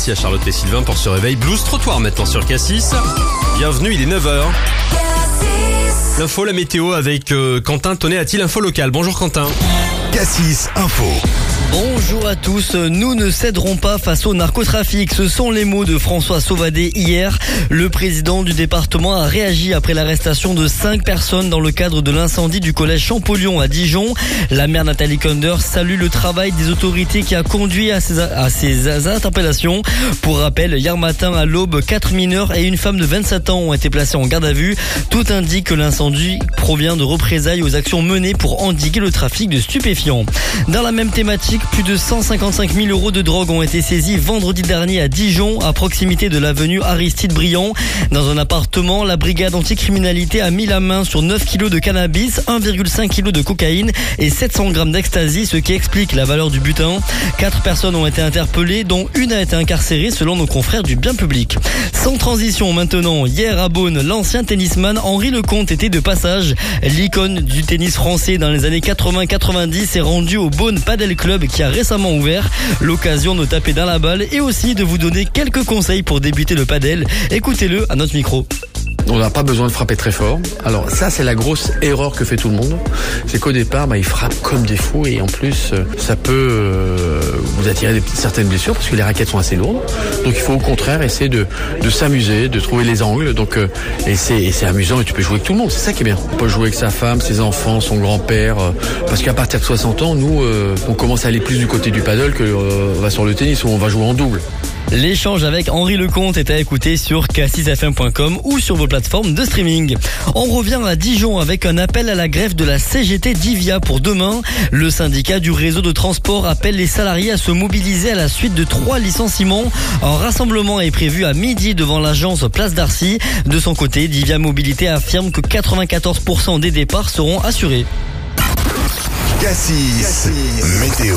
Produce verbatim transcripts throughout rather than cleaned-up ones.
Merci à Charlotte et Sylvain pour ce réveil. Blues Trottoir maintenant sur Cassis. Bienvenue, il est neuf heures. L'info, la météo avec euh, Quentin Tonnet a-t-il info locale. Bonjour Quentin. Cassis Info. Bonjour à tous, nous ne céderons pas face au narcotrafic. Ce sont les mots de François Sauvadet hier. Le président du département a réagi après l'arrestation de cinq personnes dans le cadre de l'incendie du collège Champollion à Dijon. La maire Nathalie Kunder salue le travail des autorités qui a conduit à ces, à ces interpellations. Pour rappel, hier matin à l'aube, quatre mineurs et une femme de vingt-sept ans ont été placés en garde à vue. Tout indique que l'incendie provient de représailles aux actions menées pour endiguer le trafic de stupéfiants. Dans la même thématique, plus de cent cinquante-cinq mille euros de drogue ont été saisis vendredi dernier à Dijon, à proximité de l'avenue Aristide Briand. Dans un appartement, la brigade anticriminalité a mis la main sur neuf kilos de cannabis, un virgule cinq kilos de cocaïne et sept cents grammes d'ecstasy, ce qui explique la valeur du butin. Quatre personnes ont été interpellées, dont une a été incarcérée selon nos confrères du bien public. Sans transition maintenant, hier à Beaune, l'ancien tennisman Henri Lecomte était de passage. L'icône du tennis français dans les années quatre-vingts quatre-vingt-dix est rendu au Beaune Padel Club qui a récemment ouvert. L'occasion de taper dans la balle et aussi de vous donner quelques conseils pour débuter le padel. Écoutez-le à notre micro. On n'a pas besoin de frapper très fort. Alors ça, c'est la grosse erreur que fait tout le monde. C'est qu'au départ, bah, ils frappent comme des fous et en plus, ça peut euh, vous attirer des, certaines blessures parce que les raquettes sont assez lourdes. Donc il faut au contraire essayer de, de s'amuser, de trouver les angles. Donc euh, et, c'est, et c'est amusant et tu peux jouer avec tout le monde. C'est ça qui est bien. On peut jouer avec sa femme, ses enfants, son grand-père. Euh, parce qu'à partir de soixante ans, nous, euh, on commence à aller plus du côté du paddle que euh, on va sur le tennis où on va jouer en double. L'échange avec Henri Lecomte est à écouter sur cassis f m point com ou sur vos plateformes de streaming. On revient à Dijon avec un appel à la grève de la C G T Divia pour demain. Le syndicat du réseau de transport appelle les salariés à se mobiliser à la suite de trois licenciements. Un rassemblement est prévu à midi devant l'agence Place d'Arcy. De son côté, Divia Mobilité affirme que quatre-vingt-quatorze pour cent des départs seront assurés. Cassis, Cassis. Météo.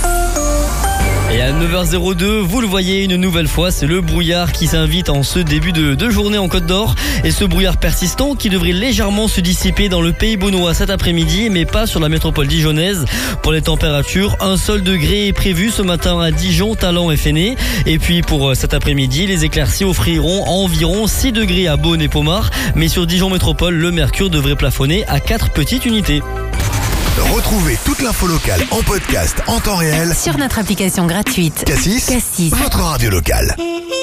Et à neuf heures zéro deux, vous le voyez une nouvelle fois, c'est le brouillard qui s'invite en ce début de, de journée en Côte d'Or. Et ce brouillard persistant qui devrait légèrement se dissiper dans le Pays Beaunois cet après-midi, mais pas sur la métropole dijonnaise. Pour les températures, un seul degré est prévu ce matin à Dijon, Talent et Fenay. Et puis pour cet après-midi, les éclaircies offriront environ six degrés à Beaune et Pomard. Mais sur Dijon Métropole, le mercure devrait plafonner à quatre petites unités. Retrouvez toute l'info locale en podcast en temps réel sur notre application gratuite Cassis, Cassis, votre radio locale.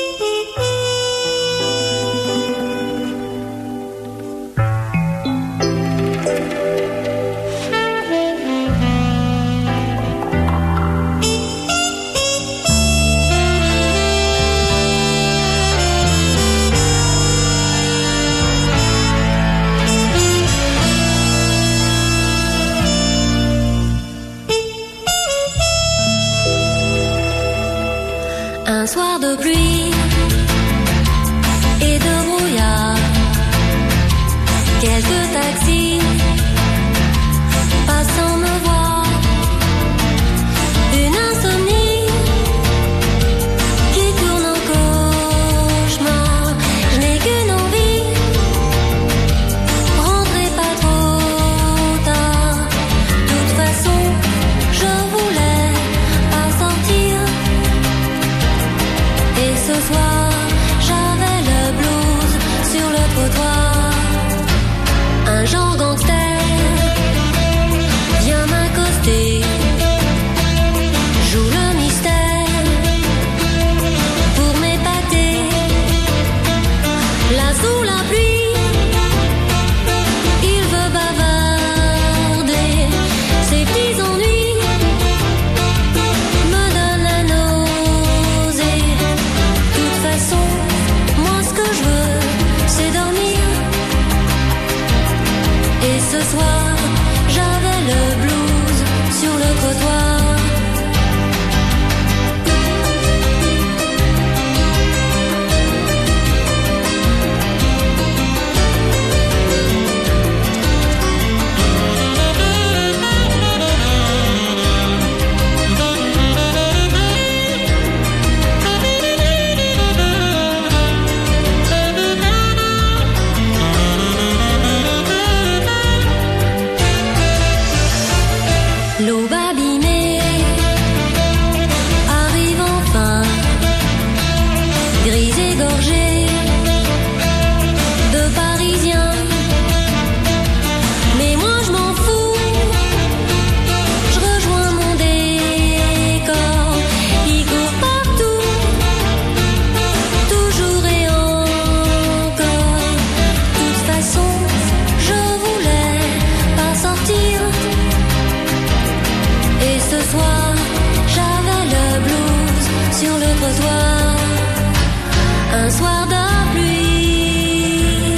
Un soir de pluie et de brouillard, quelques taxis passant me voir, une insomnie qui tourne en cauchemar. Je n'ai qu'une envie, rentrez pas trop tard. De toute façon, je voulais pas sortir. Et ce trottoir, un soir de pluie.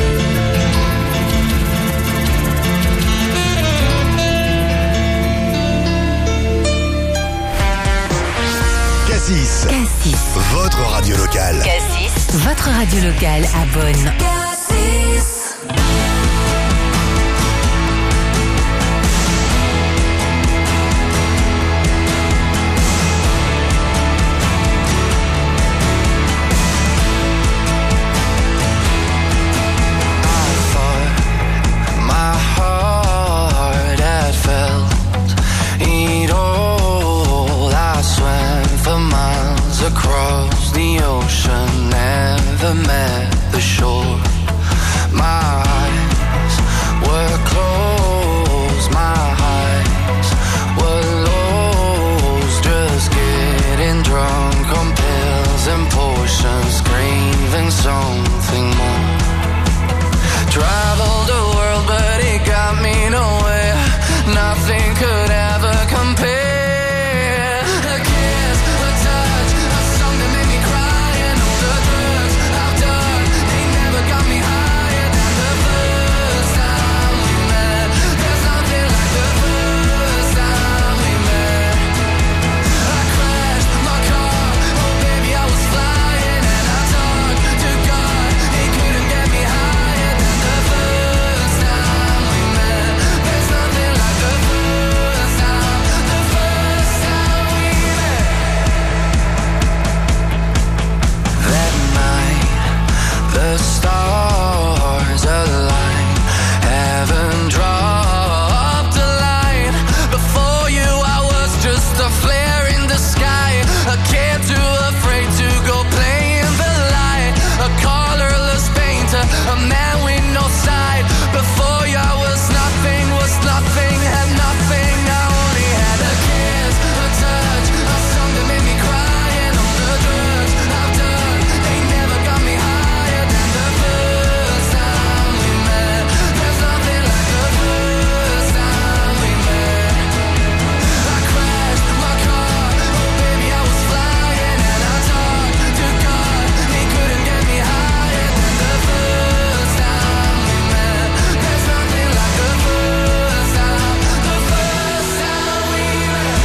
Cassis, Cassis. votre radio locale. Cassis. Votre radio locale à Bonn. Across the ocean, never met the shore. My eyes were closed, my eyes were lost. Just getting drunk on pills and potions, craving something more. Traveled the world, but it got me nowhere. Nothing could ever compare. A man with no side. Before you I was nothing, was nothing, had nothing. I only had a kiss, a touch, a song that made me cry. And all the drugs I've done, they never got me higher than the first time we met. There's nothing like the first time we met. I crashed my car, oh baby I was flying. And I talked to God, he couldn't get me higher than the first time we met. There's nothing like the first time, the first time we met.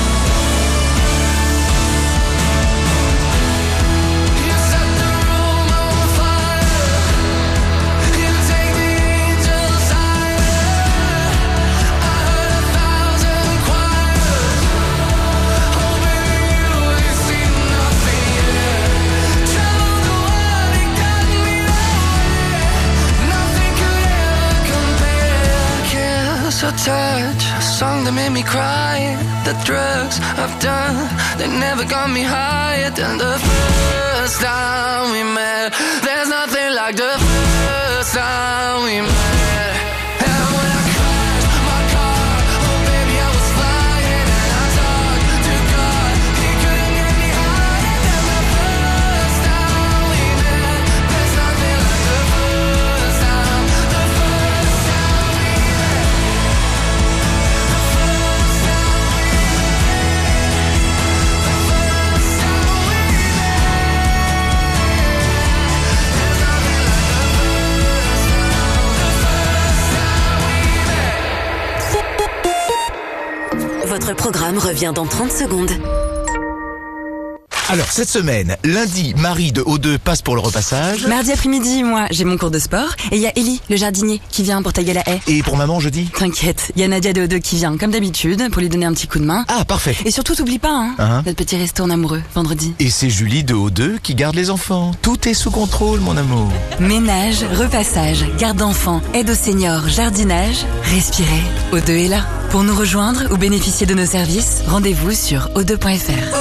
You set the room on fire, you take the angels higher. I heard a thousand choirs, oh baby you ain't seen nothing yet. Traveled the world and got me nowhere. Nothing could ever compare. Kiss, a touch, a song that made me cry. The drugs I've done, they never got me higher than the first time we met. There's nothing like the first time we met. And when I crashed my car, oh baby I was flying. And I talked to God, he couldn't get me higher than the first time we met. There's nothing like the first time, the first time we met. The first time we met. The first time we met. There's nothing like the first time, the first time we met. Votre programme revient dans trente secondes. Alors, cette semaine, lundi, Marie de O deux passe pour le repassage. Mardi après-midi, moi, j'ai mon cours de sport. Et il y a Ellie, le jardinier, qui vient pour tailler la haie. Et pour maman, jeudi? T'inquiète, il y a Nadia de O deux qui vient, comme d'habitude, pour lui donner un petit coup de main. Ah, parfait. Et surtout, t'oublies pas, hein, Hein notre petit resto en amoureux, vendredi. Et c'est Julie de O deux qui garde les enfants. Tout est sous contrôle, mon amour. Ménage, repassage, garde d'enfants, aide aux seniors, jardinage. Respirez, O deux est là. Pour nous rejoindre ou bénéficier de nos services, rendez-vous sur o deux point f r.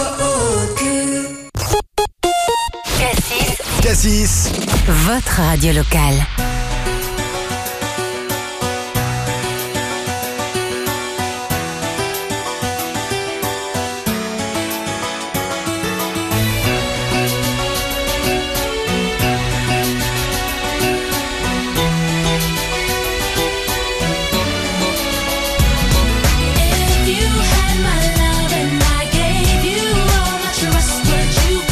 Cassis. Cassis, Votre radio locale. If you had my love and I gave you all my trust, would you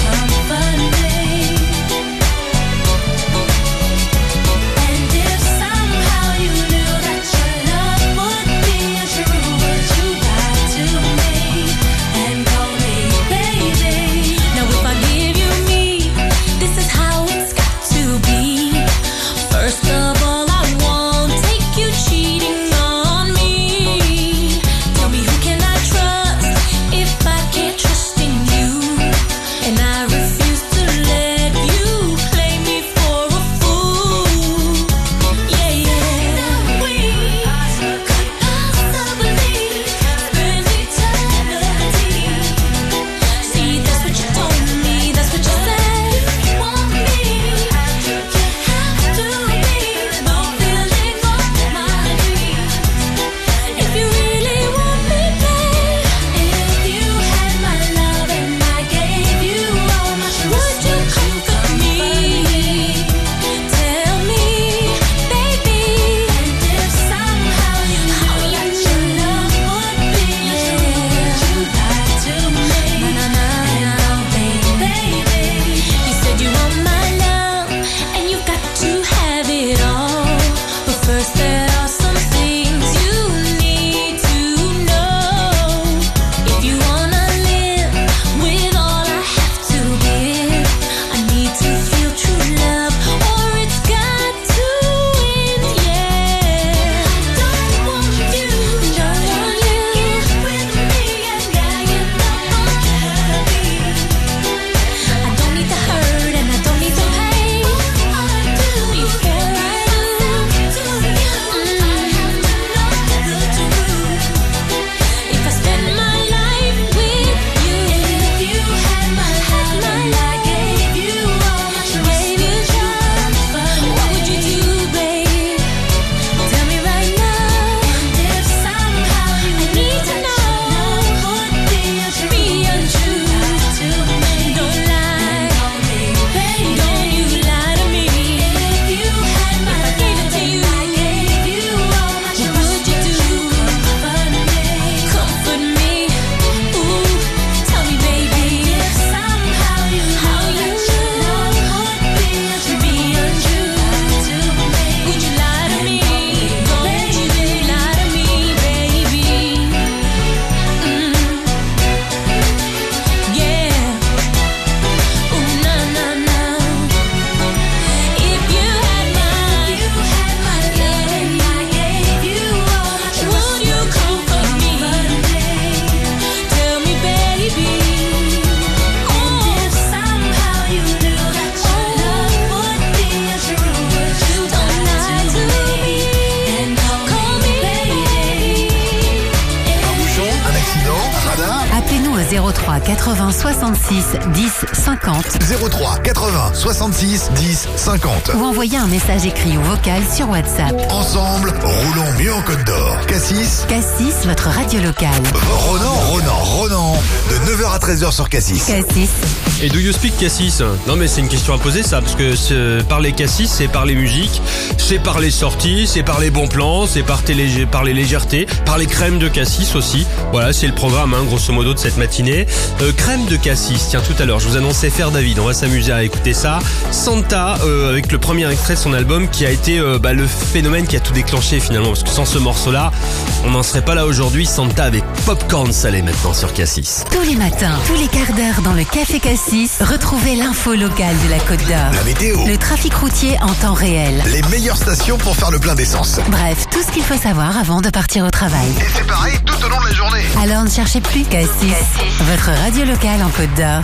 zéro trois quatre-vingts soixante-six dix cinquante zéro trois quatre-vingts soixante-six dix cinquante. ou envoyez un message écrit ou vocal sur WhatsApp. Ensemble, roulons mieux en Côte d'Or. Cassis, Cassis, votre radio locale. Ronan, Ronan, Ronan, de neuf heures à treize heures sur Cassis. Cassis. Et do you speak Cassis? Non mais c'est une question à poser ça, parce que c'est- parler Cassis, c'est parler musique, c'est parler sorties, c'est parler bons plans, c'est parler, parler légèreté, parler crème de Cassis aussi. Voilà, c'est le programme hein, grosso modo de cette matinée. Euh, crème de Cassis, tiens tout à l'heure, je vous annonçais Faire David, on va s'amuser à écouter ça. Santa, euh, avec le premier extrait de son album qui a été euh, bah, le phénomène qui a tout déclenché finalement, parce que sans ce morceau-là, on n'en serait pas là aujourd'hui. Santa avec Popcorn salé maintenant sur Cassis. Tous les matins, tous les quarts d'heure dans le Café Cassis, retrouvez l'info locale de la Côte d'Or. La météo, Le trafic routier en temps réel. les meilleures stations pour faire le plein d'essence. Bref, tout ce qu'il faut savoir avant de partir au travail. Et c'est pareil tout au long de la journée. Alors ne cherchez plus Cassis, votre radio locale en Côte d'Or.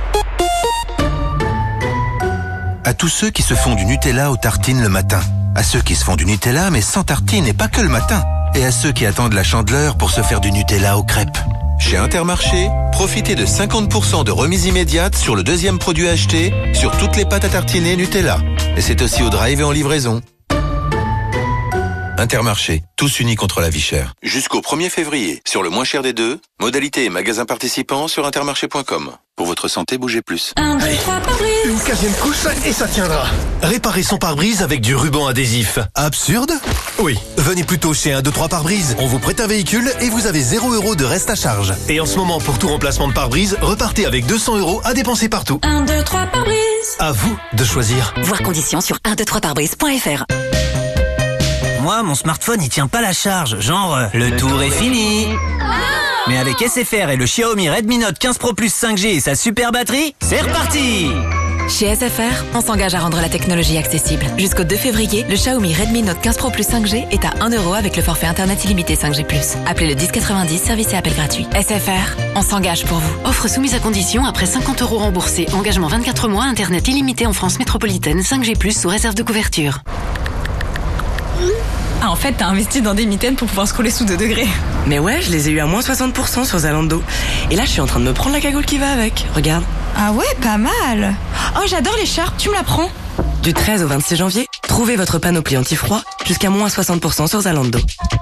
À tous ceux qui se font du Nutella aux tartines le matin. À ceux qui se font du Nutella mais sans tartines et pas que le matin. Et à ceux qui attendent la Chandeleur pour se faire du Nutella aux crêpes. Chez Intermarché, profitez de cinquante pour cent de remise immédiate sur le deuxième produit acheté sur toutes les pâtes à tartiner Nutella. Et c'est aussi au drive et en livraison. Intermarché, tous unis contre la vie chère. Jusqu'au premier février, sur le moins cher des deux, modalités et magasins participants sur intermarché point com. Pour votre santé, bougez plus. Un, deux, trois, pare-brise. Une quinzième couche et ça tiendra. Réparez son pare-brise avec du ruban adhésif. Absurde? Oui. Venez plutôt chez un deux trois pare-brise. On vous prête un véhicule et vous avez zéro euro de reste à charge. Et en ce moment, pour tout remplacement de pare-brise, repartez avec deux cents euros à dépenser partout. Un, deux, trois, pare-brise. À vous de choisir. Voir conditions sur un deux trois pare-brise point f r. Moi, mon smartphone, il tient pas la charge. Genre, euh, le tour est fini. Mais avec S F R et le Xiaomi Redmi Note quinze Pro Plus cinq G et sa super batterie, c'est reparti! Chez S F R, on s'engage à rendre la technologie accessible. Jusqu'au deux février, le Xiaomi Redmi Note quinze Pro Plus cinq G est à un euro avec le forfait internet illimité cinq G plus. Appelez le dix quatre-vingt-dix, service et appel gratuit. S F R, on s'engage pour vous. Offre soumise à condition après cinquante euros remboursés. Engagement vingt-quatre mois, internet illimité en France métropolitaine, cinq G plus, sous réserve de couverture. Ah, en fait, t'as investi dans des mitaines pour pouvoir scroller sous deux degrés. Mais ouais, je les ai eu à moins soixante pour cent sur Zalando. Et là, je suis en train de me prendre la cagoule qui va avec. Regarde. Ah ouais, pas mal. Oh, j'adore l'écharpe, tu me la prends? Du treize au vingt-six janvier, trouvez votre panoplie anti-froid jusqu'à moins soixante pour cent sur Zalando.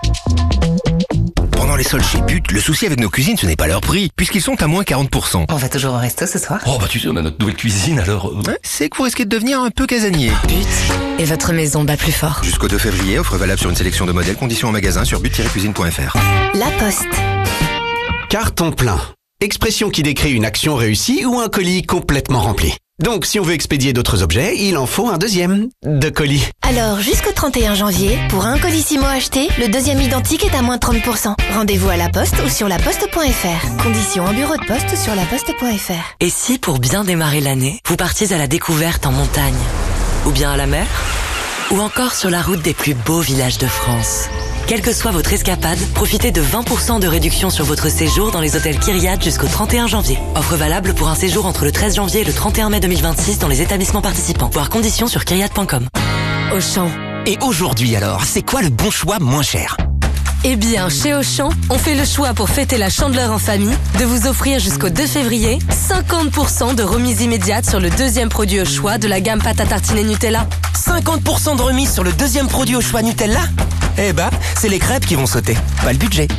Pendant les soldes chez But, le souci avec nos cuisines, ce n'est pas leur prix, puisqu'ils sont à moins quarante pour cent. On va toujours au resto ce soir? Oh bah tu sais, on a notre nouvelle cuisine alors... Ouais, c'est que vous risquez de devenir un peu casanier. But. Et votre maison bat plus fort. Jusqu'au deux février, offre valable sur une sélection de modèles, conditions en magasin sur but tiret cuisine point f r. La Poste. Carton plein. Expression qui décrit une action réussie ou un colis complètement rempli. Donc, si on veut expédier d'autres objets, il en faut un deuxième de colis. Alors, jusqu'au trente et un janvier, pour un colissimo acheté, le deuxième identique est à moins trente pour cent. Rendez-vous à la Poste ou sur la poste point f r. Conditions en bureau de poste sur la poste point f r. Et si, pour bien démarrer l'année, vous partiez à la découverte en montagne? Ou bien à la mer? Ou encore sur la route des plus beaux villages de France? Quelle que soit votre escapade, profitez de vingt pour cent de réduction sur votre séjour dans les hôtels Kyriade jusqu'au trente et un janvier. Offre valable pour un séjour entre le treize janvier et le trente et un mai deux mille vingt-six dans les établissements participants. Voir conditions sur kyriade point com. Auchan. Et aujourd'hui alors, c'est quoi le bon choix moins cher? Eh bien, chez Auchan, on fait le choix pour fêter la Chandeleur en famille de vous offrir jusqu'au deux février cinquante pour cent de remise immédiate sur le deuxième produit au choix de la gamme pâte à tartiner Nutella. cinquante pour cent de remise sur le deuxième produit au choix Nutella? Eh ben, c'est les crêpes qui vont sauter, pas le budget.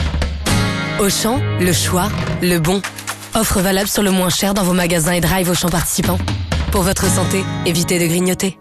Auchan, le choix, le bon. Offre valable sur le moins cher dans vos magasins et drive Auchan participants. Pour votre santé, évitez de grignoter.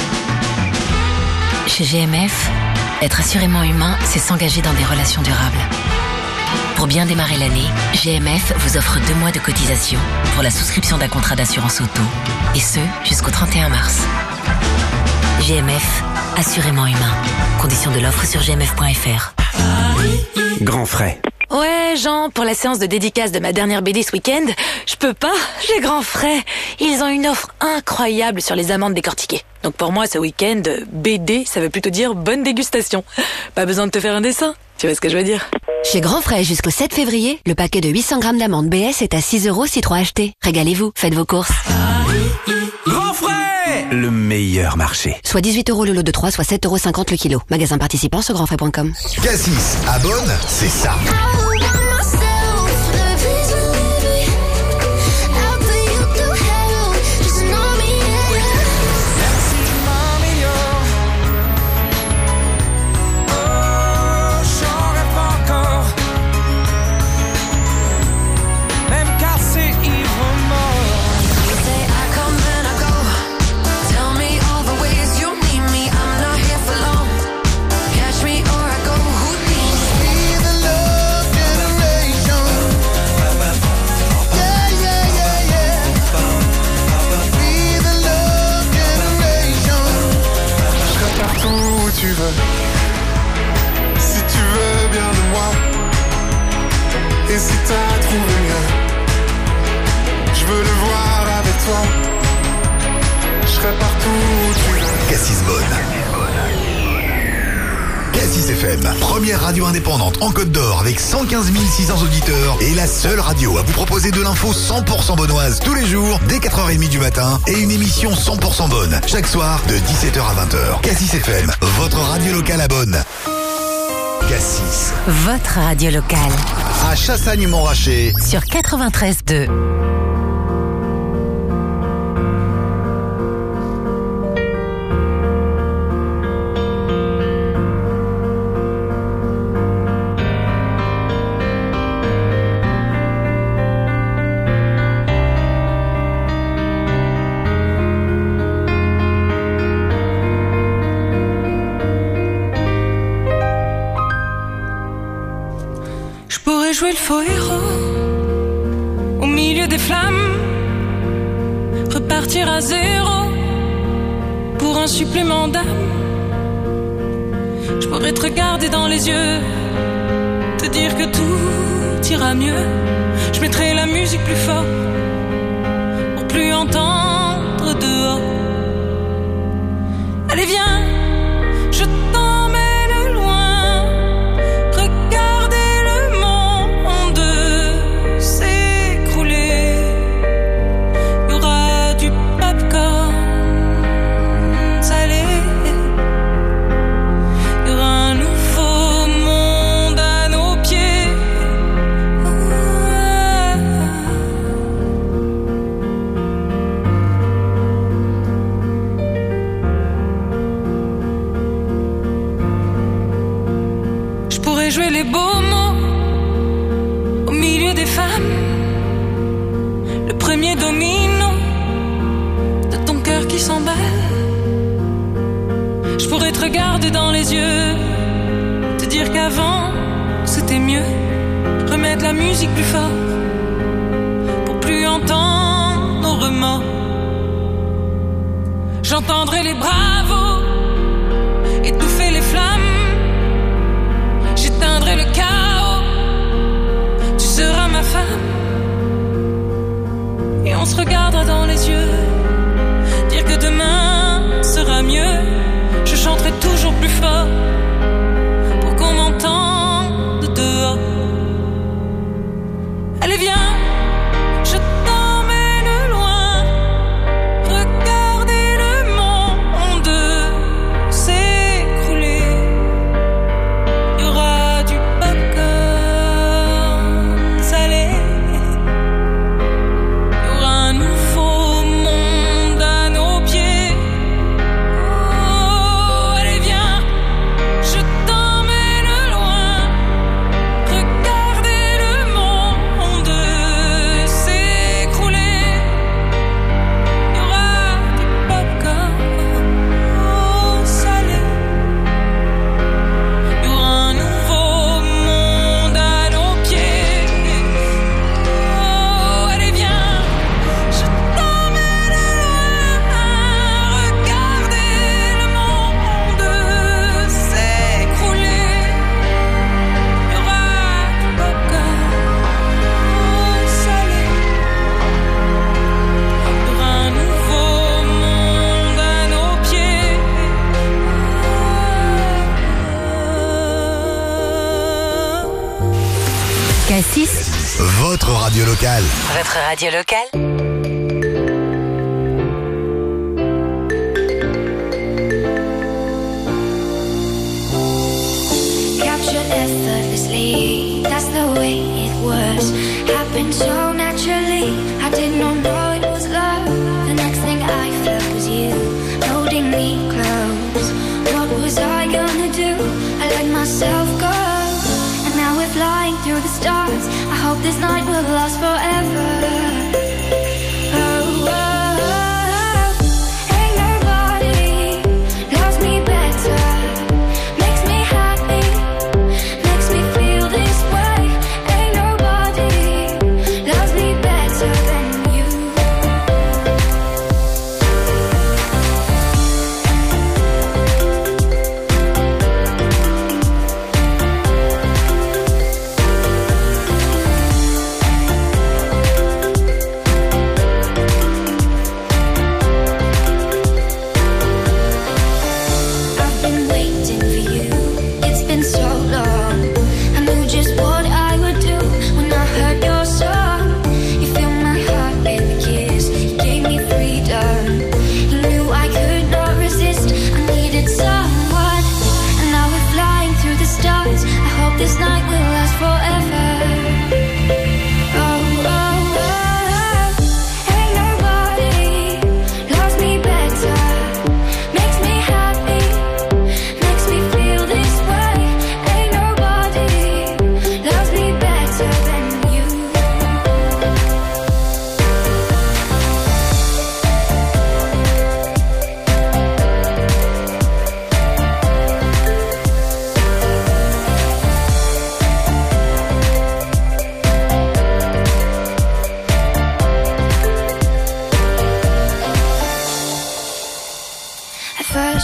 Chez G M F, être assurément humain, c'est s'engager dans des relations durables. Pour bien démarrer l'année, G M F vous offre deux mois de cotisation pour la souscription d'un contrat d'assurance auto, et ce, jusqu'au trente et un mars. G M F, assurément humain. Conditions de l'offre sur g m f point f r. Grand frais. Ouais, Jean, pour la séance de dédicace de ma dernière B D ce week-end, je peux pas, j'ai grand frais. Ils ont une offre incroyable sur les amandes décortiquées. Donc pour moi, ce week-end, B D, ça veut plutôt dire bonne dégustation. Pas besoin de te faire un dessin, tu vois ce que je veux dire. Chez Grand Frais, jusqu'au sept février, le paquet de huit cents grammes d'amandes B S est à six euros si trois achetés. Régalez-vous, faites vos courses. Grand frais! Le meilleur marché. Soit dix-huit euros le lot de trois, soit sept euros cinquante le kilo. Magasin participant sur grand frais point com. Cassis à Bonne, c'est ça. Et si t'as trouvé mieux, je veux le voir avec toi. Je serai partout où tu veux. Cassis Bonne. Cassis F M, première radio indépendante en Côte d'Or avec cent quinze mille six cents auditeurs et la seule radio à vous proposer de l'info cent pour cent bonnoise tous les jours dès quatre heures trente du matin et une émission cent pour cent bonne chaque soir de dix-sept heures à vingt heures. Cassis F M, votre radio locale à Bonne. Cassis. Votre radio locale. À Chassagne-Montrachet. Sur quatre-vingt-treize deux. Jouer le faux héros au milieu des flammes, repartir à zéro pour un supplément d'âme. Je pourrais te regarder dans les yeux, te dire que tout ira mieux. Je mettrai la musique plus fort pour plus entendre dehors. Allez viens, je t'emmène loin. Jouer les beaux mots au milieu des femmes, le premier domino de ton cœur qui s'emballe. Je pourrais te regarder dans les yeux, te dire qu'avant c'était mieux, remettre la musique plus fort pour plus entendre nos remords. J'entendrai les bravos étouffer les flammes. J'éteindrai le chaos, tu seras ma femme. Et on se regardera dans les yeux, dire que demain sera mieux. Je chanterai toujours plus fort pour qu'on m'entende dehors. Allez viens, je t'emmène loin. Regardez le monde s'écrouler. Il y aura du popcorn salé. Il y aura un nouveau monde à nos pieds. Oh, allez viens, je t'emmène loin. Regardez le monde s'écrouler. Il y aura du popcorn salé. Il y aura un nouveau monde à nos pieds. Oh, allez viens, je t'emmène loin. Regardez le monde s'écrouler. Il y aura du popcorn salé. Il y aura un nouveau monde à nos pieds. Cassis, Votre radio locale. votre radio locale. Captured effortlessly, that's the way it was. Happened so naturally, I did not know it was love. The next thing I felt was you, holding me close. What was I gonna do? I let myself go. And now we're flying through the stars. I hope this night will last forever. Oh, oh, oh. Ain't nobody loves me better. Makes me happy, makes me feel this way. Ain't nobody loves me better than you.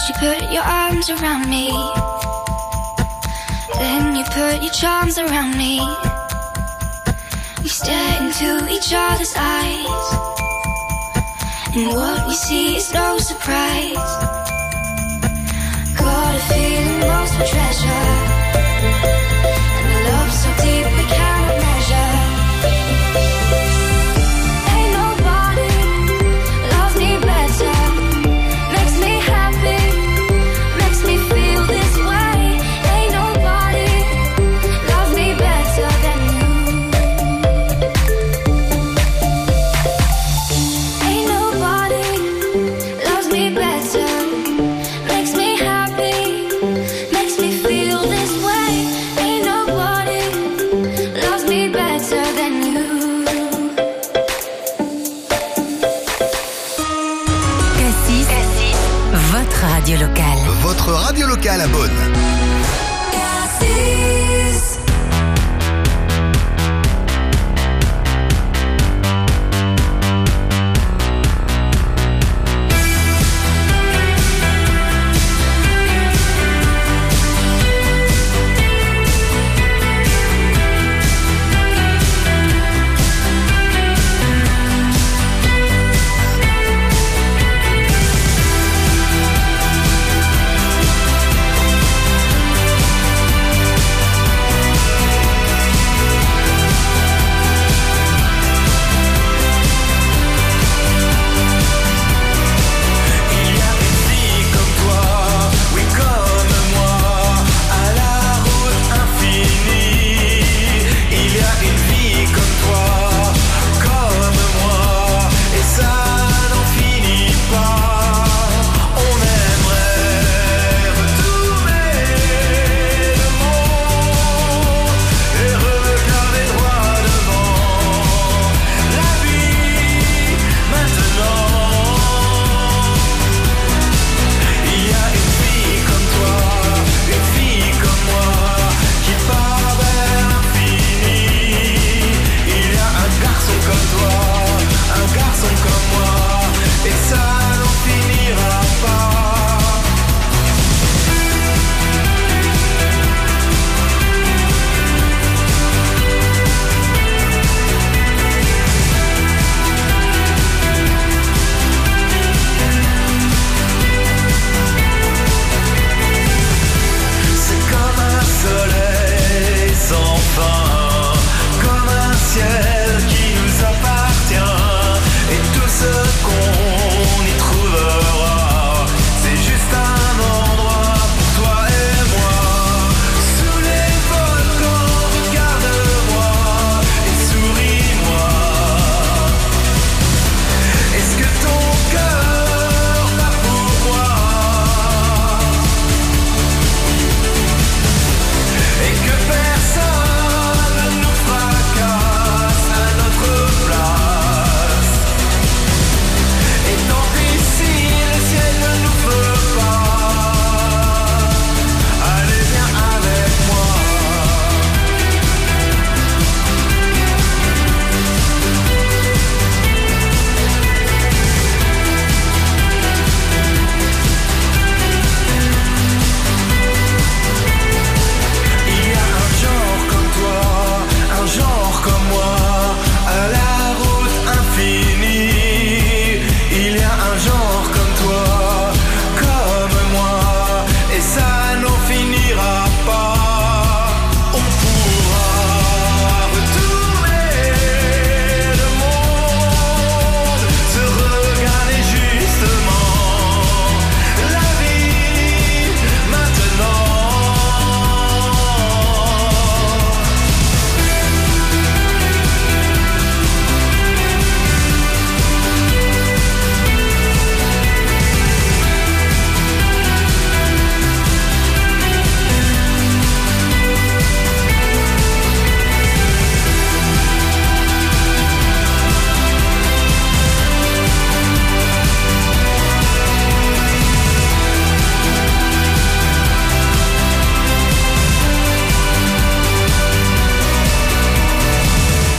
First you put your arms around me, then you put your charms around me. We stare into each other's eyes, and what we see is no surprise. Got a feeling lost for treasure, and a love so deep we cannot measure. Ain't nobody loves me better, makes me happy, makes me feel this way. Ain't nobody loves me better than you. Ain't nobody loves me better, makes me happy, makes me feel this way. Ain't nobody loves me better than you. Cassis, votre radio locale. Votre radio locale à Beaune. Ain't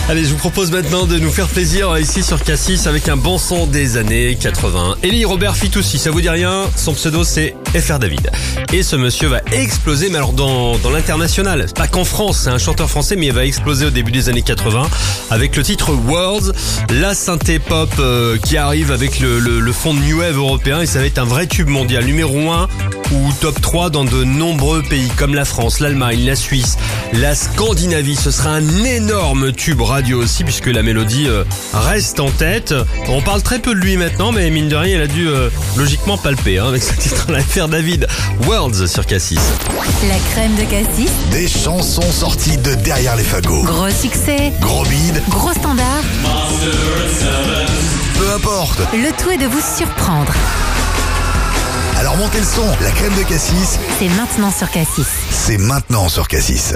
Allez, je vous propose maintenant de nous faire plaisir ici sur Cassis avec un bon son des années quatre-vingts. Élie Robert Fitoussi, ça vous dit rien? Son pseudo c'est F R David. Et ce monsieur va exploser, mais alors dans, dans l'international. C'est pas qu'en France, c'est un chanteur français, mais il va exploser au début des années quatre-vingts avec le titre Worlds, la synthé pop euh, qui arrive avec le, le, le fond de New Wave européen, et ça va être un vrai tube mondial, numéro un ou top trois dans de nombreux pays comme la France, l'Allemagne, la Suisse, la Scandinavie. Ce sera un énorme tube radio aussi puisque la mélodie euh, reste en tête. On parle très peu de lui maintenant, mais mine de rien, il a dû euh, logiquement palper hein, avec ce titre-là. F R David, Worlds sur Cassis. La crème de Cassis. Des chansons sorties de derrière les fagots. Gros succès. Gros bide. Gros standard. Peu importe. Le tout est de vous surprendre. Alors montez le son, la crème de Cassis. C'est maintenant sur Cassis. C'est maintenant sur Cassis.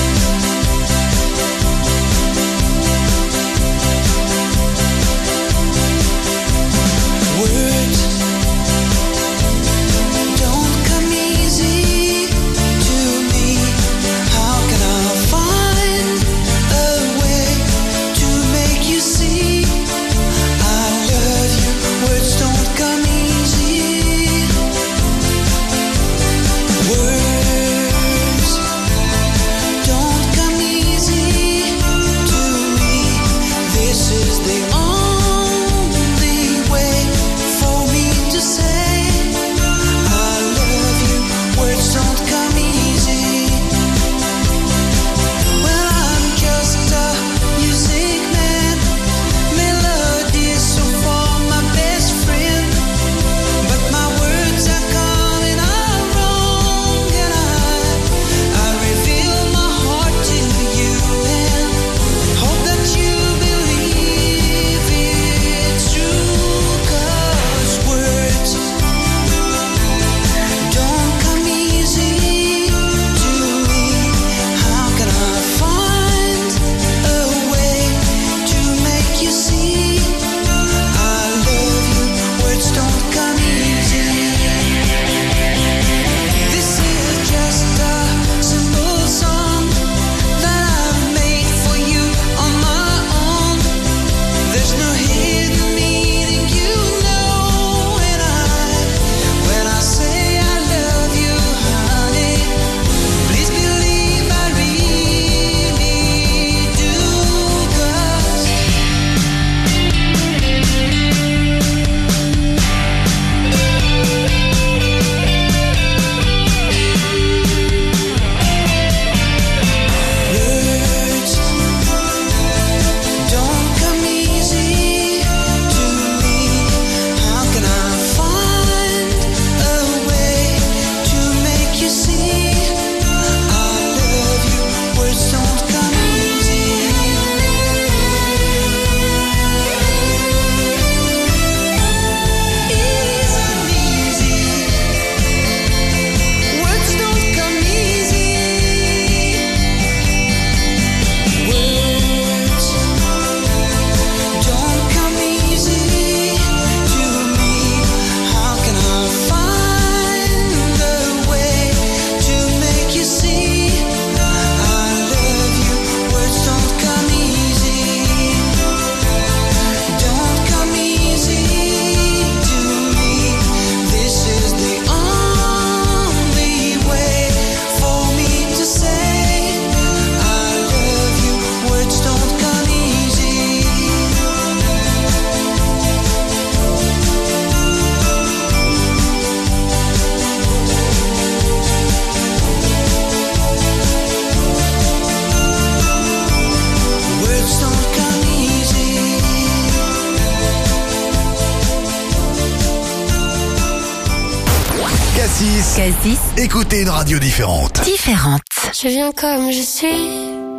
Cassis. Écoutez une radio différente. Différente. Je viens comme je suis,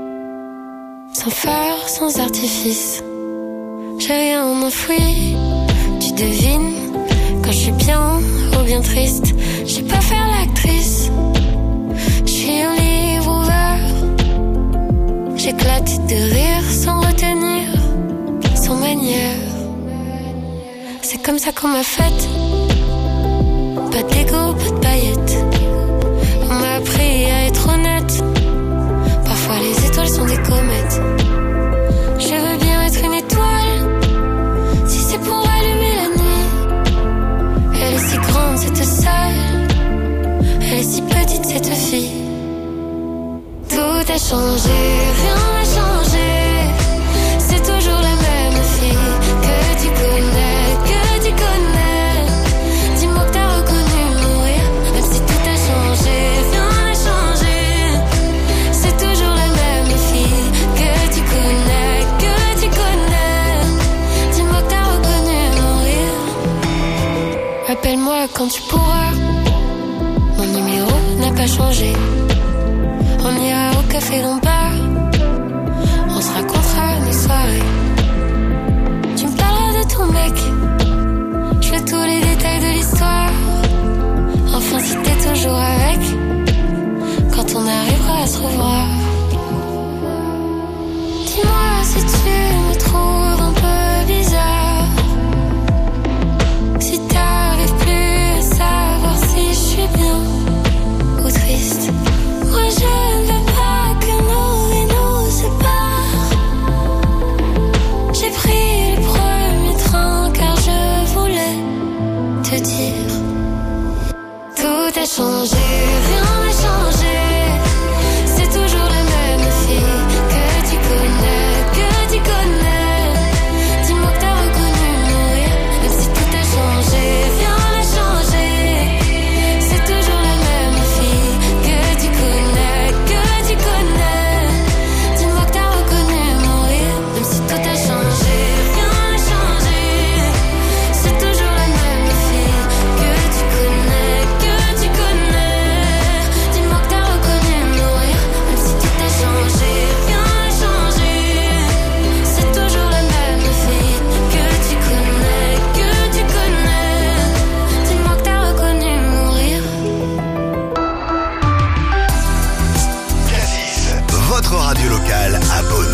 sans phare, sans artifice. J'ai rien enfoui, tu devines, quand je suis bien ou bien triste. Je sais pas faire l'actrice, je suis un livre ouvert. J'éclate de rire sans retenir, sans manière. C'est comme ça qu'on m'a faite. Pas d'égo, pas de paillettes. On m'a appris à être honnête. Parfois les étoiles sont des comètes. Je diras quand tu pourras. Mon numéro n'a pas changé. On ira au café Lombard. On se racontera nos soirées. Tu me parleras de ton mec. Je veux tous les détails de l'histoire. Enfin si t'es toujours avec, quand on arrivera à se revoir. Dis-moi si tu me trouves un peu bizarre. Si t'arrives plus à savoir si je suis bien ou triste. Moi je ne veux pas que nous et nous séparent. J'ai pris le premier train car je voulais te dire. Tout a changé, rien n'a changé. C'est toujours la même fille que tu connais, que tu connais. Dis-moi que t'as reconnu mon rire, même si tout a changé, rien n'a changé. C'est toujours la même fille que tu connais, que tu connais. Dis-moi que t'as reconnu mon rire, même si tout a changé, rien n'a changé. C'est toujours la même fille que tu connais, que tu connais. Dis-moi que t'as reconnu mon rire, même si tout a changé, rien n'a changé. C'est toujours la même fille que tu connais, que tu connais. Dis-moi que t'as reconnu mon rire. Cassis, votre radio locale à Beaune.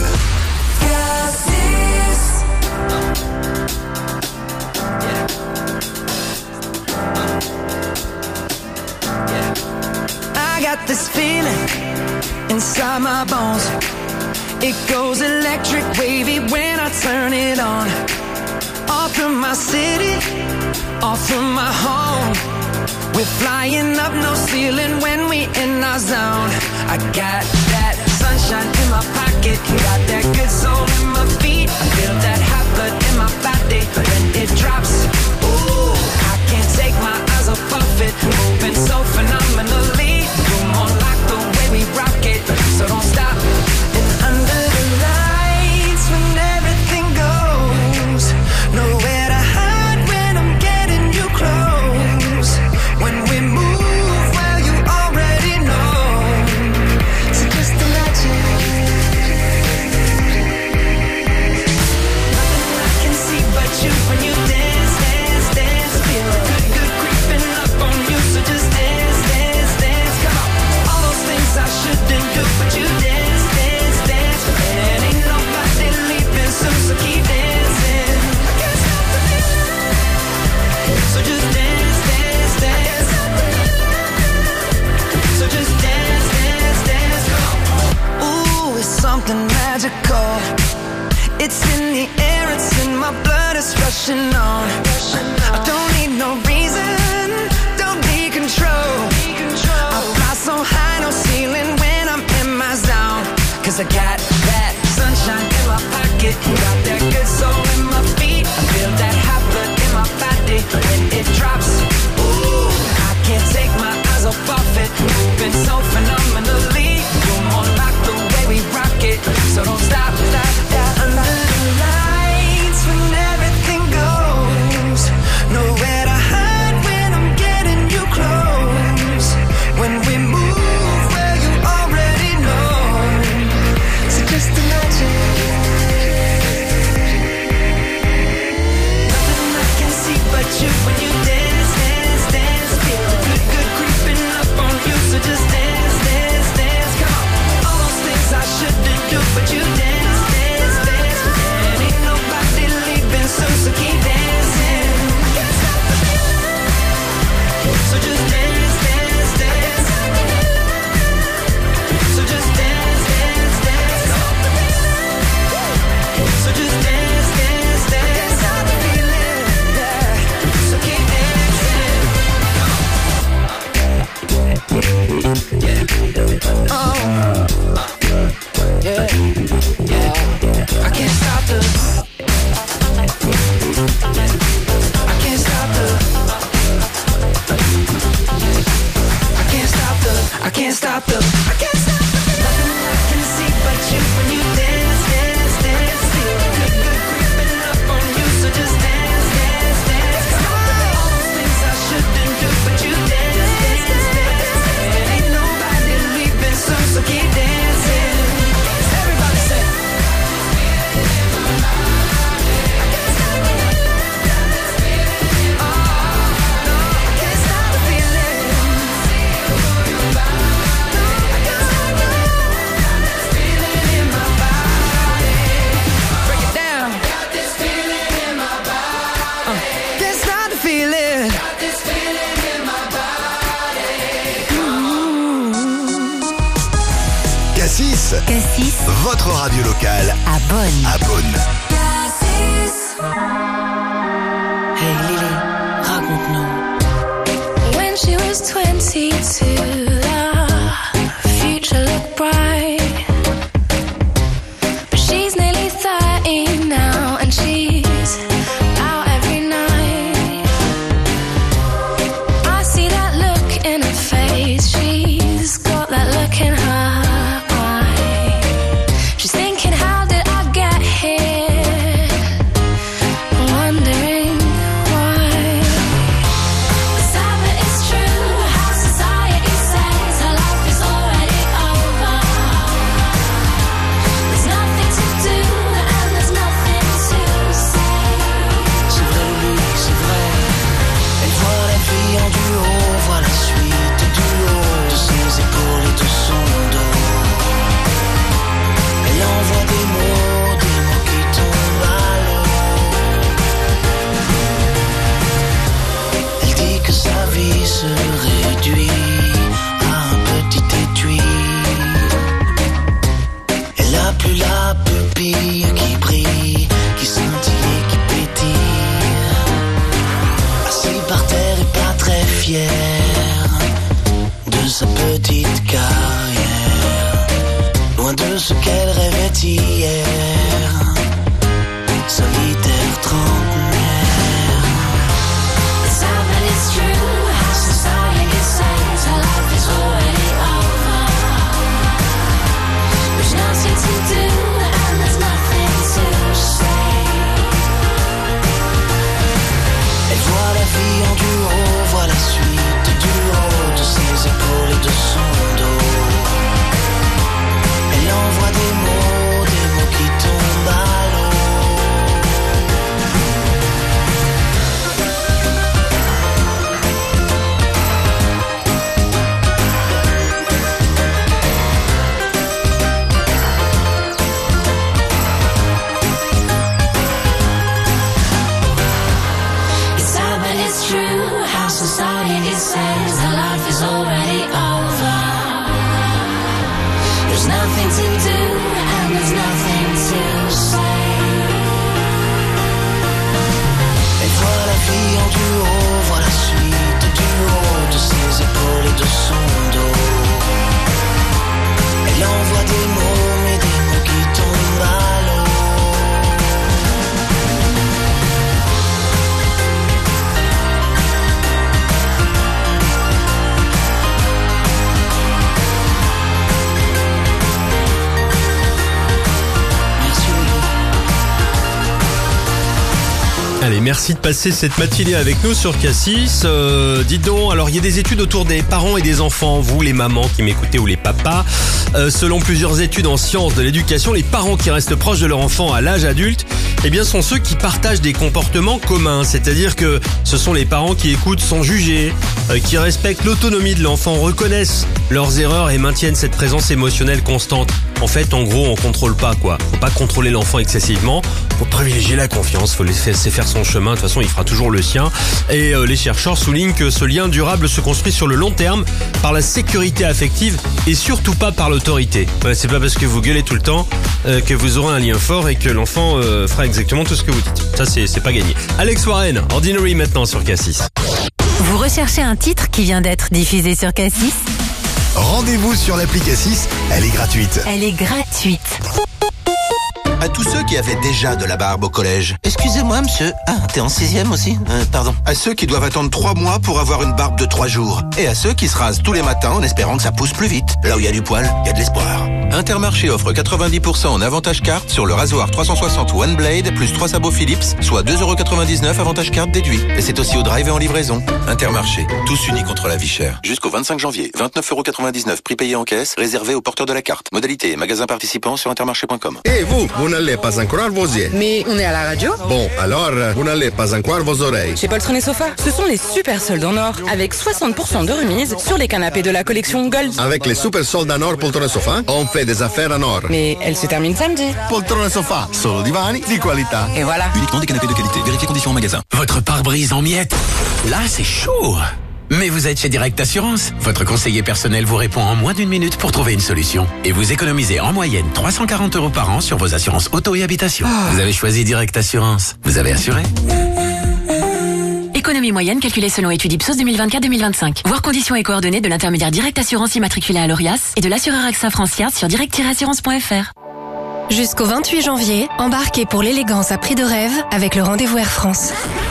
I got this feeling inside my bones. It goes electric wavy when I turn it on. Off from my city, off from my home. We're flying up no ceiling when we in our zone. I got that sunshine in my pocket, got that good soul in my feet. I feel that hot blood in my body when it drops. Ooh, I can't take my eyes off of it, moving so phenomenally. You're more like the way we rock it, so don't stop. And under the lights when everything goes, nowhere to hide when I'm getting you close. When we move, well you already know. So just imagine. Nothing I can see but you when you dance, dance, dance. Feel good, good creeping up on you. So just dance, dance, dance. Come on. All those things I shouldn't do, but you dance, dance, dance. And ain't nobody leaving soon, so keep dancing. I can't stop the feeling. So just dance, dance, dance. So just dance, dance, dance. Come on. Ooh, it's something magical. It's in the air, it's in my blood, it's rushing on. I don't need no reason, don't need control. I fly so high, no ceiling when I'm in my zone. Cause I got that sunshine in my pocket, got that good soul in my feet. I feel that hot blood in my body when it drops. Ooh, I can't take my eyes off of it, moving so phenomenally. You're more like the way we rock it, so don't stop, stop, stop. Under the lights when everything goes, nowhere to hide when I'm getting you close. When we move, well you already know. So Cassis, votre radio locale à Bonn. à Bonn. Hey Lily, raconte-nous. When she was twenty-two, the future looked bright. But she's nearly thirty now, and she's out every night. I see that look in her face, she's got that look in her eye. She's thinking, how did I get here? Wondering why. Sad but it's true, how society says her life is already over. There's nothing to do and there's nothing to say. C'est vrai Lily, c'est vrai. Elle voit la vie en duo, voit la suite du haut de ses épaules et de son dos. Elle envoie des mots, des mots qui tombent à l'eau. Elle dit que sa vie se réduit à un petit étui. Elle a plus la pupille qui brille, qui scintille et qui pétille. Assis par terre et pas très fier de sa petite carrière, loin de ce qu'elle rêvait hier, solitaire trentenaire. Sad but it's true, how society says her life is already over. There's nothing to do and there's nothing to say. Elle voit la vie en duo, voit la suite du haut de ses épaules et de son dos. Elle envoie des mots, des mots qui tombent à l'eau. It's sad but it's true, how society says her life is already over. There's nothing to do and there's nothing to say. Elle voit la vie en duo, voit la suite du haut de ses épaules et de son dos. Elle envoie des mots, mais des mots qui tombent à l'eau. Allez, merci de passer cette matinée avec nous sur Cassis. Euh, dites donc, alors il y a des études autour des parents et des enfants, vous les mamans qui m'écoutez ou les papas. Euh, selon plusieurs études en sciences de l'éducation, les parents qui restent proches de leur enfant à l'âge adulte, eh bien sont ceux qui partagent des comportements communs. C'est-à-dire que ce sont les parents qui écoutent sans juger, euh, qui respectent l'autonomie de l'enfant, reconnaissent leurs erreurs et maintiennent cette présence émotionnelle constante. En fait, en gros, on contrôle pas, quoi. Faut pas contrôler l'enfant excessivement. Faut privilégier la confiance. Faut laisser faire son chemin. De toute façon, il fera toujours le sien. Et euh, les chercheurs soulignent que ce lien durable se construit sur le long terme par la sécurité affective et surtout pas par l'autorité. Ouais, c'est pas parce que vous gueulez tout le temps euh, que vous aurez un lien fort et que l'enfant euh, fera exactement tout ce que vous dites. Ça, c'est, c'est pas gagné. Alex Warren, Ordinary maintenant sur Cassis. Vous recherchez un titre qui vient d'être diffusé sur Cassis? Rendez-vous sur l'appli Cassis, elle est gratuite. Elle est gratuite. À tous ceux qui avaient déjà de la barbe au collège. Excusez-moi, monsieur. Ah, t'es en sixième aussi euh, Pardon. À ceux qui doivent attendre trois mois pour avoir une barbe de trois jours. Et à ceux qui se rasent tous les matins en espérant que ça pousse plus vite. Là où il y a du poil, il y a de l'espoir. Intermarché offre quatre-vingt-dix pour cent en avantage carte sur le rasoir trois cent soixante One Blade plus trois sabots Philips, soit deux euros quatre-vingt-dix-neuf avantage carte déduit. Et c'est aussi au drive et en livraison. Intermarché, tous unis contre la vie chère. Jusqu'au vingt-cinq janvier, vingt-neuf euros quatre-vingt-dix-neuf prix payé en caisse, réservé aux porteurs de la carte. Modalité et magasin participant sur intermarché point com. Et vous, vous n'allez pas encore vos yeux. Mais on est à la radio. Bon, alors, vous n'allez pas encore vos oreilles. Chez Poltron et Sofa, ce sont les super soldes en or, avec soixante pour cent de remise sur les canapés de la collection Gold. Avec les super soldes en or Poltron et Sofa, on fait des affaires en or. Mais elle se termine samedi. Poltron et Sofa, solo divani di qualità. Et voilà. Uniquement des canapés de qualité. Vérifiez conditions en magasin. Votre pare-brise en miettes. Là, c'est chaud. Mais vous êtes chez Direct Assurance. Votre conseiller personnel vous répond en moins d'une minute pour trouver une solution. Et vous économisez en moyenne trois cent quarante euros par an sur vos assurances auto et habitation. Oh. Vous avez choisi Direct Assurance. Vous avez assuré. Économie moyenne calculée selon étude Ipsos deux mille vingt-quatre deux mille vingt-cinq. Voir conditions et coordonnées de l'intermédiaire Direct Assurance immatriculé à l'Orias et de l'assureur AXA Francia sur direct tiret assurance point f r. Jusqu'au vingt-huit janvier, embarquez pour l'élégance à prix de rêve avec le rendez-vous Air France.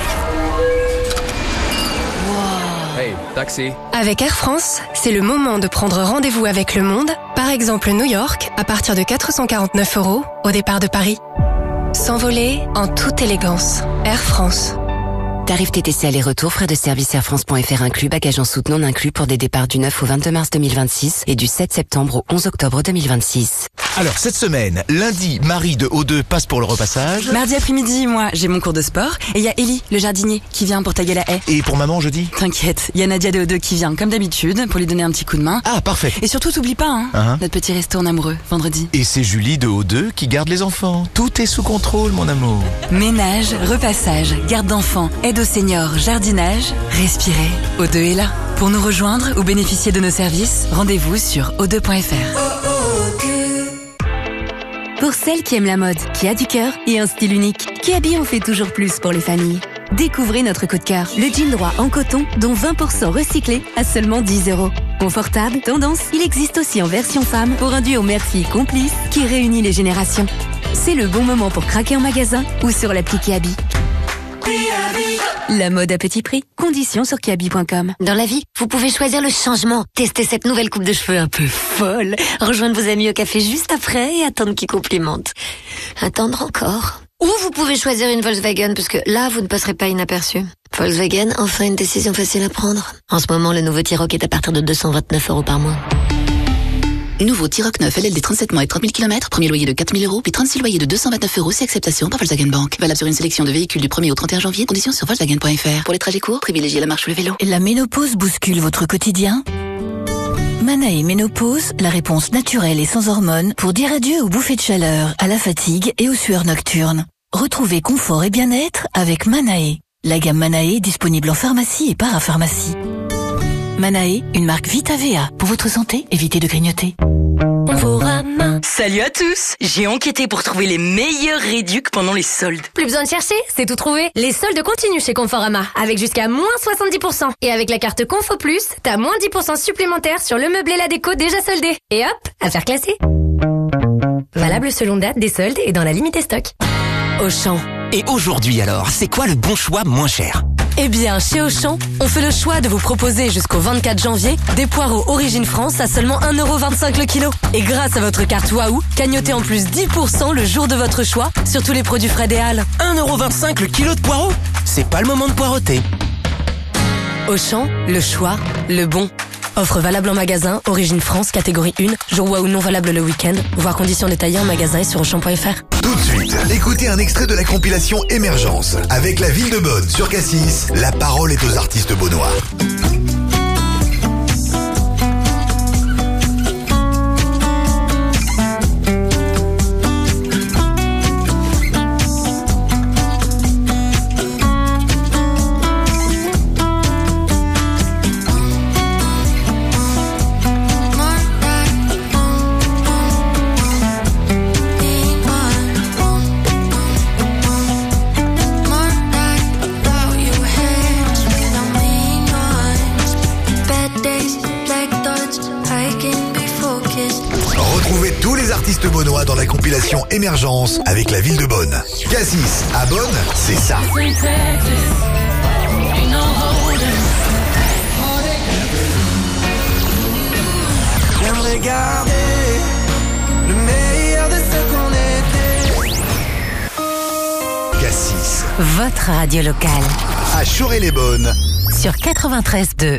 Hey, taxi. Avec Air France, c'est le moment de prendre rendez-vous avec le monde, par exemple New York, à partir de quatre cent quarante-neuf euros au départ de Paris. S'envoler en toute élégance. Air France. Tarif T T C aller-retour, frais de service air france point f r inclus, bagages en soute non inclus pour des départs du neuf au vingt-deux mars deux mille vingt-six et du sept septembre au onze octobre deux mille vingt-six. Alors, cette semaine, lundi, Marie de O deux passe pour le repassage. Mardi après-midi, moi, j'ai mon cours de sport. Et il y a Ellie, le jardinier, qui vient pour taguer la haie. Et pour maman, jeudi? T'inquiète, il y a Nadia de O deux qui vient, comme d'habitude, pour lui donner un petit coup de main. Ah, parfait. Et surtout, t'oublies pas, hein, uh-huh. notre petit resto en amoureux, vendredi. Et c'est Julie de O deux qui garde les enfants. Tout est sous contrôle, mon amour. Ménage, repassage, garde d'enfants, aide aux seniors, jardinage, respirez. O deux est là. Pour nous rejoindre ou bénéficier de nos services, rendez-vous sur o deux point f r. Pour celle qui aime la mode, qui a du cœur et un style unique, Kiabi en fait toujours plus pour les familles. Découvrez notre coup de cœur, le jean droit en coton, dont vingt pour cent recyclé à seulement dix euros. Confortable, tendance, il existe aussi en version femme pour un duo merci complice qui réunit les générations. C'est le bon moment pour craquer en magasin ou sur l'appli Kiabi. La mode à petit prix. Conditions sur kiabi point com. Dans la vie, vous pouvez choisir le changement. Tester cette nouvelle coupe de cheveux un peu folle. Rejoindre vos amis au café juste après et attendre qu'ils complimentent. Attendre encore. Ou vous pouvez choisir une Volkswagen parce que là, vous ne passerez pas inaperçu. Volkswagen, enfin une décision facile à prendre. En ce moment, le nouveau T-Roc est à partir de deux cent vingt-neuf euros par mois. Nouveau T-Roc neuf L L D trente-sept mois et trente mille kilomètres, premier loyer de quatre mille euros, puis trente-six loyers de deux cent vingt-neuf euros, c'est acceptation par Volkswagen Bank. Valable sur une sélection de véhicules du premier au trente et un janvier, conditions sur volkswagen point f r. Pour les trajets courts, privilégiez la marche ou le vélo. La ménopause bouscule votre quotidien? Manae Ménopause, la réponse naturelle et sans hormones pour dire adieu aux bouffées de chaleur, à la fatigue et aux sueurs nocturnes. Retrouvez confort et bien-être avec Manae. La gamme Manae est disponible en pharmacie et parapharmacie. Manae, une marque Vita V A. Pour votre santé, évitez de grignoter. Salut à tous! J'ai enquêté pour trouver les meilleurs réducs pendant les soldes. Plus besoin de chercher, c'est tout trouvé. Les soldes continuent chez Conforama, avec jusqu'à moins soixante-dix pour cent. Et avec la carte Confo Plus, t'as moins dix pour cent supplémentaires sur le meuble et la déco déjà soldés. Et hop, affaire classée. Valable selon date des soldes et dans la limite stock. Auchan. Et aujourd'hui alors, c'est quoi le bon choix moins cher? Eh bien, chez Auchan, on fait le choix de vous proposer jusqu'au vingt-quatre janvier des poireaux Origine France à seulement un euro vingt-cinq le kilo. Et grâce à votre carte Waouh, cagnotez en plus dix pour cent le jour de votre choix sur tous les produits frais des Halles. un euro vingt-cinq le kilo de poireaux? C'est pas le moment de poireauter. Auchan, le choix, le bon. Offre valable en magasin, Origine France, catégorie un, jour Waouh non valable le week-end. Voir conditions détaillées en magasin et sur auchan point f r. Tout de suite, écoutez un extrait de la compilation Émergence. Avec la ville de Bonn sur Cassis, la parole est aux artistes beaunois. Retrouvez tous les artistes beaunois dans la compilation Émergence avec la ville de Bonn. Cassis à Bonn, c'est ça. Viens regarder le meilleur de ce qu'on était. Cassis. Votre radio locale. À Choré-les-Bonnes. Sur quatre-vingt-treize deux.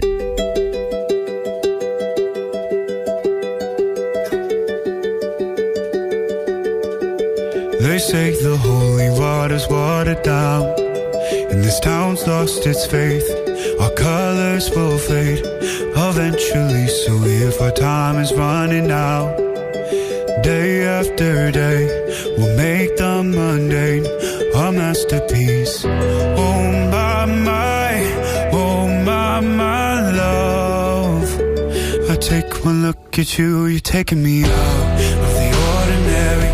They say the holy water's watered down, and this town's lost its faith. Our colors will fade eventually, so if our time is running out, day after day, we'll make the mundane a masterpiece. Oh my, my, oh my, my One look at you, you're taking me out of the ordinary.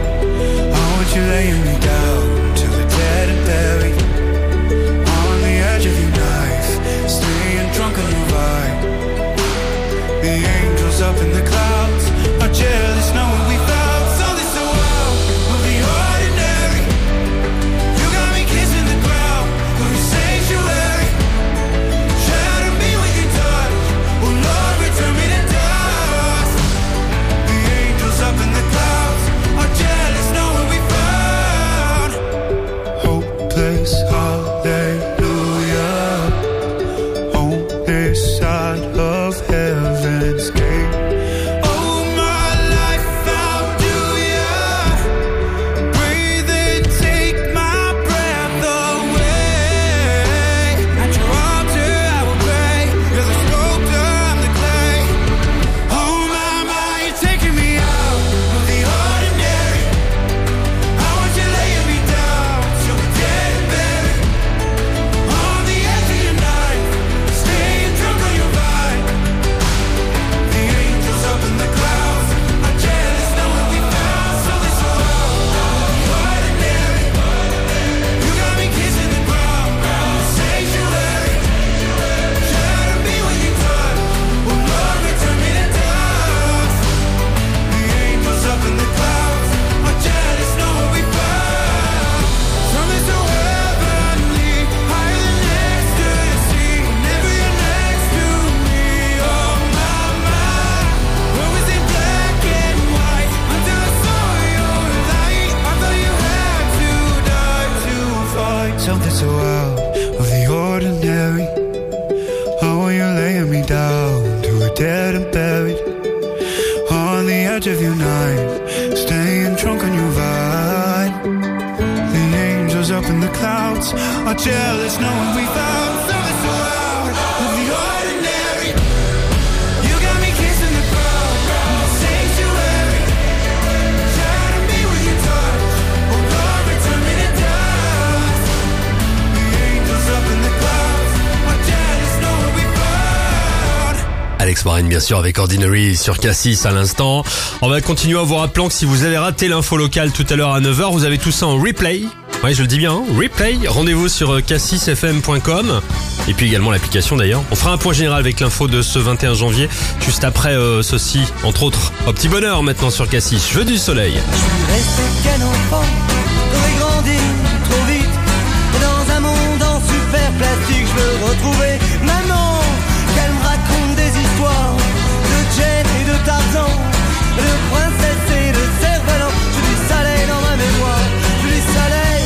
I want you laying me down till we're dead and buried. On the edge of your knife, staying drunk on your vibe. The angels up in the clouds are jealous knowing we found something so out of the ordinary. You got me kissing the ground of your sanctuary. Shatter me with your touch, oh Lord, return me to dust. The angels up in the clouds are jealous knowing we found hopeless hallelujah on this side of heaven's gate. Oh, my life found you, yeah. Breathe and take my breath away. At your altar I will pray. You're the sculptor, I'm the clay. Oh, my, my, you're taking me out of the ordinary. I want you laying me down till we're dead and buried. On the edge of your knife, staying drunk on your vine. The angels up in the clouds are jealous knowing we found something so out of the ordinary. You got me kissing the ground in the sanctuary. Shatter me when you touch, oh Lord, return me to dust. The angels up in the clouds are jealous knowing we found something so heavenly, higher than ecstasy. Whenever you're next to me, oh my, my. What was it black and white until I saw your light? I thought you had to die to fight something so out of the ordinary. Oh, you're laying me down to a dead and buried. On the edge of your knife, staying drunk on your vine. The angels up in the clouds are jealous knowing we found something so out of the ordinary. You got me kissing the ground in the sanctuary. Shatter me with your touch, oh Lord, return me to dust. The angels up in the clouds are jealous knowing we found. Alex Marine, bien sûr, avec Ordinary sur Cassis à l'instant. On va continuer à vous rappelant que si vous avez raté l'info locale tout à l'heure à neuf heures, vous avez tout ça en replay. Ouais, je le dis bien, hein, replay. Rendez-vous sur cassis f m point com et puis également l'application d'ailleurs. On fera un point général avec l'info de ce vingt et un janvier, juste après euh, ceci, entre autres. Au petit bonheur maintenant sur Cassis, je veux du soleil. Resté qu'un enfant, j'aurais grandi trop vite. Dans un monde en super plastique, je veux retrouver maman. Qu'elle me raconte des histoires de Jen et de Tarzan, de princesse et de cerf-volant. Je du soleil dans ma mémoire, je du soleil,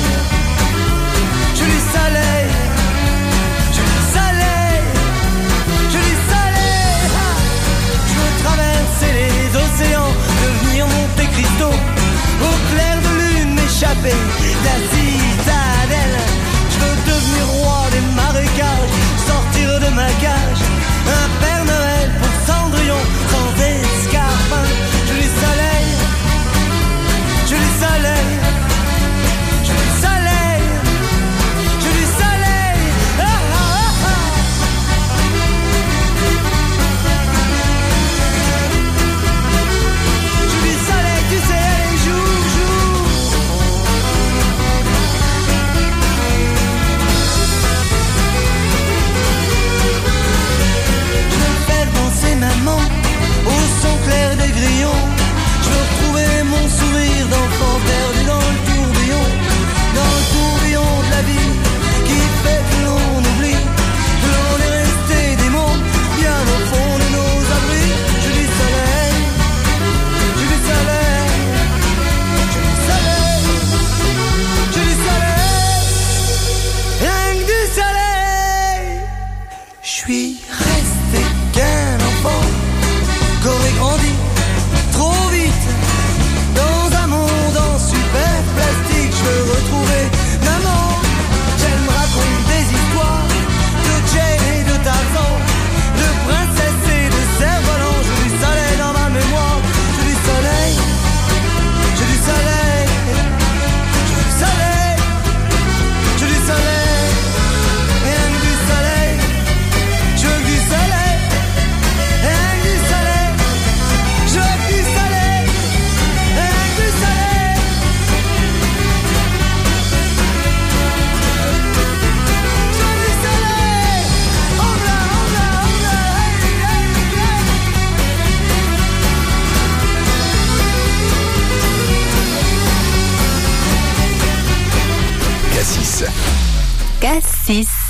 je du soleil, je du soleil, je du soleil. Ah, je veux traverser les océans, devenir Monte Cristo, au clair de lune m'échapper de la citadelle. Je veux devenir roi des marécages, sortir de ma cage, un Père Noël pour Cendrillon sans escarpin. Je du soleil, je du soleil, je du soleil, je du soleil. Ah, ah, ah, ah. Je du soleil, tu sais, allez, joue, joue. Je veux faire danser maman au son clair des grillons. Je veux retrouver mon sourire d'enfant perdu dans le Cassis. Cassis.